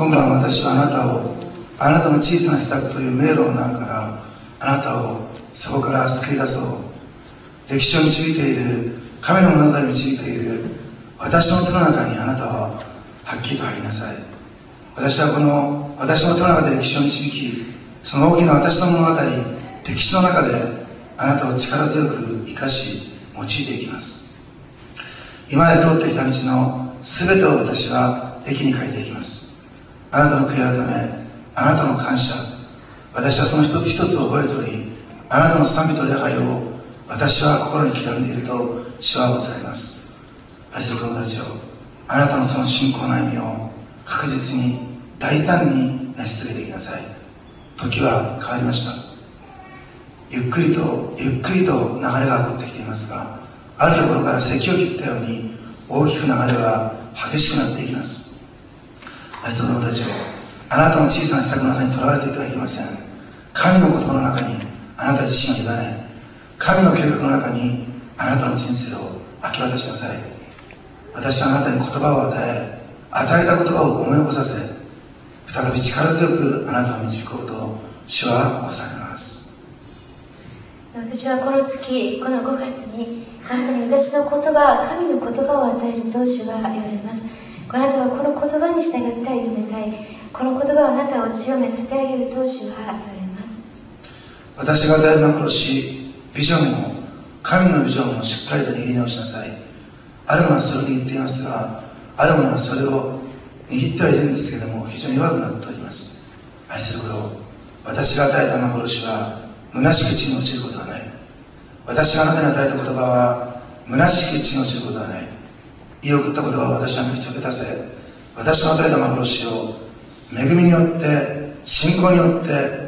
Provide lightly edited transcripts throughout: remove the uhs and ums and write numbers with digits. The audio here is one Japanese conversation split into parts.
今晩私はあなたを、あなたの小さな施策という迷路の中からあなたをそこから救い出そう。歴史を導いている、神の物語を導いている私の手の中にあなたははっきりと入りなさい。私はこの私の手の中で歴史を導き、その大きな私の物語、歴史の中であなたを力強く生かし用いていきます。今まで通ってきた道の全てを私は益に変えていきます。あなたの悔い改め、あなたの感謝、私はその一つ一つを覚えており、あなたの賛美と礼拝を私は心に刻んでいると主はございます。愛する子供たちを、あなたのその信仰の歩みを確実に大胆に成し遂げていきなさい。時は変わりました。ゆっくりと流れが起こってきていますが、あるところから咳を切ったように大きく流れは激しくなっていきます。愛する子供たちを、あなたの小さな施策の中にとらわれていてはいけません。神の言葉の中にあなた自身を委ね、神の計画の中にあなたの人生を明け渡しなさい。私はあなたに言葉を与えた言葉を思い起こさせ、再び力強くあなたを導こうと主はおっしゃられます。 私はこの月、この5月にあなたに私の言葉、神の言葉を与えると主は言われます。あなたはこの言葉に従って歩みなさい。この言葉はあなたを強め立て上げると主は言われます。 私が与える幻、ビジョンを、神のビジョンをしっかりと握り直しなさい。あるものはそれを握っていますが、あるものはそれを握ってはいるんですけれども、非常に弱くなっております。愛する子よ、私が与えた幻は虚しく地に落ちることはない。私があなたに与えた言葉は虚しく地に落ちることはない。言い送った言葉を私は抜き続けたせ、私の与えた幻を恵みによって、信仰によって、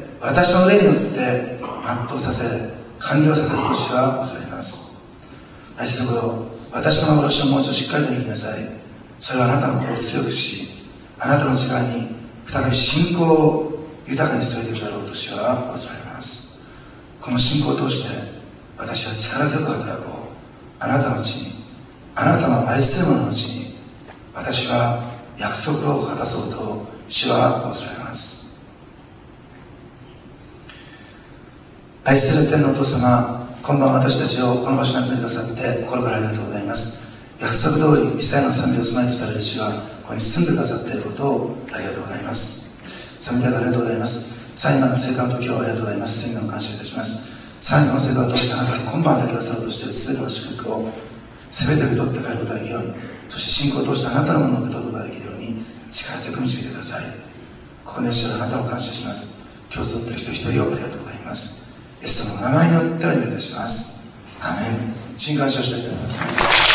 私の霊によって全うさせ、完了させると主はございます。愛する子よ、私の幻をもう一度しっかりと握りなさい。それはあなたの心を強くし、あなたの力に再び信仰を豊かに注いでいくだろうと主はおっしゃられます。この信仰を通して私は力強く働こう。あなたのうちに、あなたの愛する者のうちに私は約束を果たそうと主はおっしゃられます。愛する天のお父様、今晩私たちをこの場所に集めてくださって心からありがとうございます。約束通りイスラエルの賛美を住まいとされる主はここに住んでくださっていることをありがとうございます。賛美でありがとうございます。さあ今の成果の時をありがとうございます。宣言を感謝いたします。さあこの成果を通してあなたが今晩与えてくださろうとしている全ての祝福を全て受け取って帰ることができるように、そして信仰を通してあなたのものを受け取ることができるように力強く導いてください。ここで主はあなたを感謝します。今日集っている人一人をありがとうございます。イエス様の名前によってお祈りいたします。アーメン。新感謝をしたいと思います。